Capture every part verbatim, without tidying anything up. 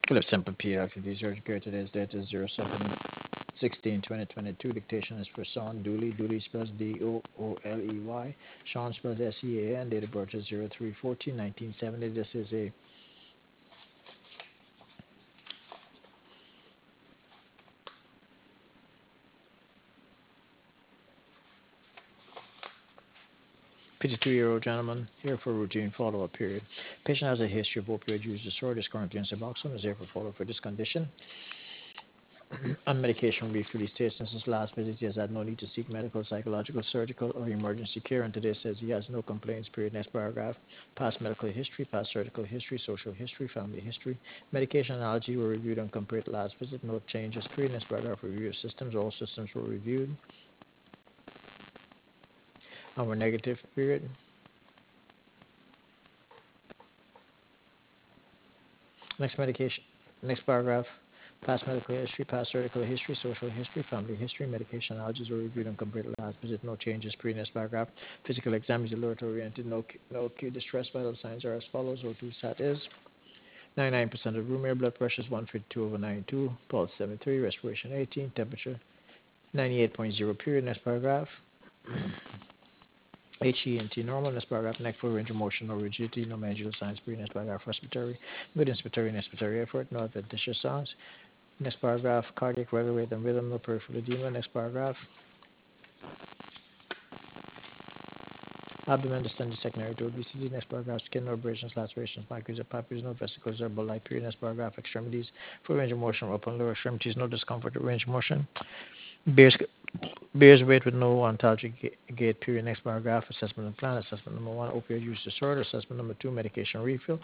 Philip Simple P. Activities Urgent today's date is zero seven sixteen twenty twenty-two. Dictation is for Sean Dooley. Dooley spells D O O L E Y. Sean spells S E A N. Date of birth is zero three fourteen nineteen seventy. This is a fifty-two-year-old gentleman here for routine follow-up period. Patient has a history of opioid use disorder. Is currently on Suboxone. Is here for follow-up for this condition. On medication briefly states since his last visit he has had no need to seek medical, psychological, surgical, or emergency care, and today says he has no complaints. Period. Next paragraph. Past medical history, past surgical history, social history, family history. Medication and allergy were reviewed and compared to last visit. No changes. Period. Next paragraph. Review of systems. All systems were reviewed and were negative. Period. Next medication. Next paragraph. Past medical history, past surgical history, social history, family history, medication allergies were reviewed and compared to last visit. No changes. Previous paragraph. Physical exam is alert oriented. No, no acute distress. Vital signs are as follows. O two sat is ninety-nine percent of room air. Blood pressure is one fifty-two over ninety-two. Pulse seventy-three. Respiration eighteen. Temperature ninety-eight point zero. Period. Next paragraph. H E N T normal. Next paragraph. Neck full range of motion. No rigidity. No mandibular signs. Period. Next paragraph. Respiratory. Good inspiratory and expiratory effort. No adventitious sounds. Next paragraph, cardiac regular rate and rhythm, no peripheral edema. Next paragraph, abdomen descending secondary to obesity. Next paragraph, skin, no abrasions, lacerations, micros, or papules, no vesicles, or light period. Next paragraph, extremities, full range of motion, upper and lower extremities, no discomfort or range of motion. Bears, bears weight with no ontology gait period. Next paragraph, assessment and plan. Assessment number one, opioid use disorder. Assessment number two, medication refill.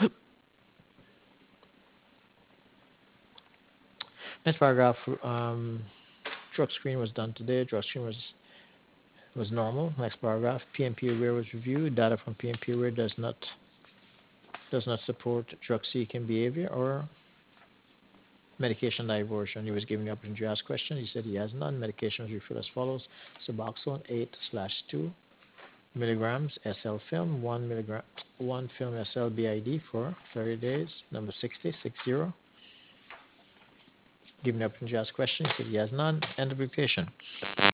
Next paragraph, um, drug screen was done today. Drug screen was was normal. Next paragraph, P M P aware was reviewed. Data from P M P aware does not does not support drug seeking behavior or medication diversion. He was given the opportunity to ask questions. He said he has none. Medications refill as follows: Suboxone eight slash two milligrams S L film, one milligram, one film S L B I D for thirty days. Number sixty, six zero. Given the opportunity to ask questions, he said he has none. End of dictation.